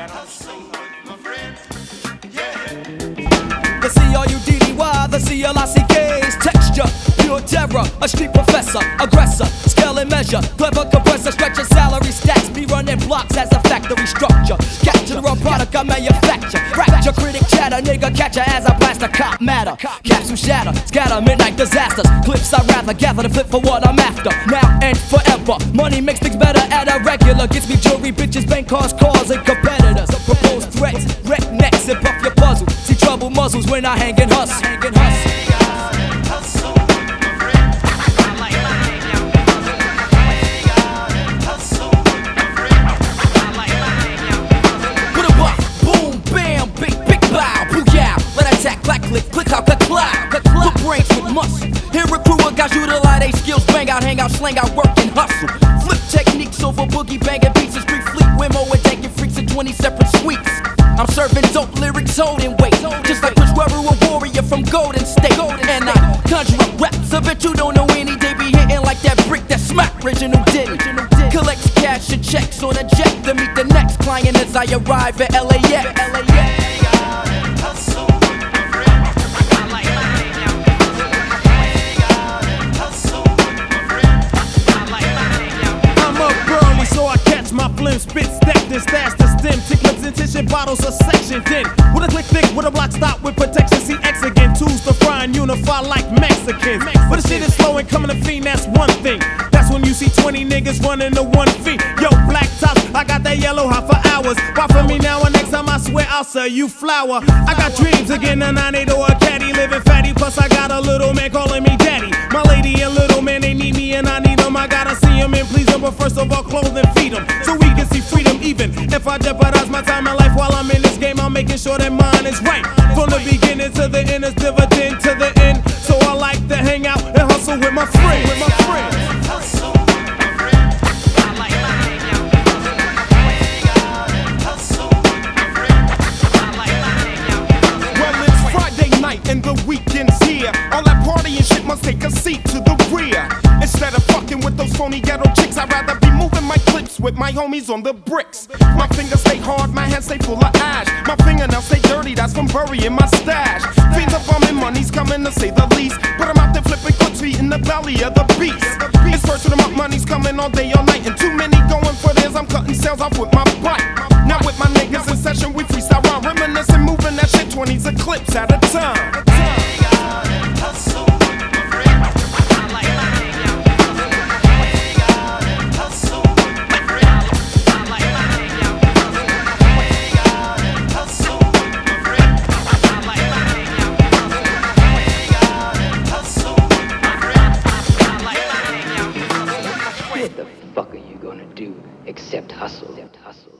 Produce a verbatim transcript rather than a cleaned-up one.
The C R U D D Y, the C L I C K's, texture, pure terror, a street professor, aggressor, scale and measure, clever compressor, stretching salary stacks, be running blocks as a factory structure, capture the raw product I manufacture, fracture, critic chatter, nigga catcher as I blast a cop matter, capsule shatter, scatter, midnight disasters, clips I rather gather to flip for what I'm after, now and forever, money makes things better at a regular, gets me jewelry, bitches, bank cars, cars, and competitors, propose threats, wreck necks and puff your puzzle, see trouble muzzles when I hang and hustle. Put a buck, boom, bam, big, big bow, booyah, let attack, clack, click, click out, cut cloud, cut cloud, brains with muscle. Here a crew of guys utilize they skills, bang out, hang out, slang out, work and hustle. Flip techniques over boogie banging beats and street fleet, Wimo and tanking freaks in twenty separate suites. I'm serving dope lyrics holding weight, just like Chris Webber, a warrior from Golden State. And I conjure up raps of it you don't know any. They be hitting like that brick that smack original Diddy. Collects cash and checks on a jet to meet the next client as I arrive at L A X. I'm up early so I catch my flim, spit, stacked and stash the stem. Tickets and tissue bottles are sectioned in. With a click thick, with a block stop with protection. See X again, tools to fry and unify like Mexicans. But the shit is slow and coming to fiend, that's one thing. That's when you see twenty niggas running to one feet. Yo, black tops, I got that yellow hot for hours. Buy from me now and next time I swear I'll sell you flour. I got dreams of getting a nine eight or a caddy, living fatty. Plus I got a little man calling me daddy. My lady and little man, they need me and I need them. I gotta see them and please them, but first of all clothe and feed them, so we can see freedom. Even if I jeopardize my time and life while I'm in this game, I'm making sure that mine is right. From the beginning to the end, it's dividend to the end. So I like to hang out and hustle with my friends. With my friends. Well, it's Friday night and the weekend's here. All that party and shit must take a seat to the rear. Instead of fucking with those phony ghetto chicks, I'd rather be moving my clips with my homies on the bricks. My fingers stay hard, my hands stay full of ash. My fingernails stay dirty, that's from burying my stash. Fiends are bumming, money's coming to say the least. But I'm out there flipping clips, eating the belly of the beast. It's first to them up, money's coming all day, all night. And too many going for theirs, I'm cutting sales off with my bike. Now with my niggas in session, we freestyle rhyme, reminiscing, moving that shit, twenties of clips at a time. What the fuck are you gonna do except hustle? Except hustle.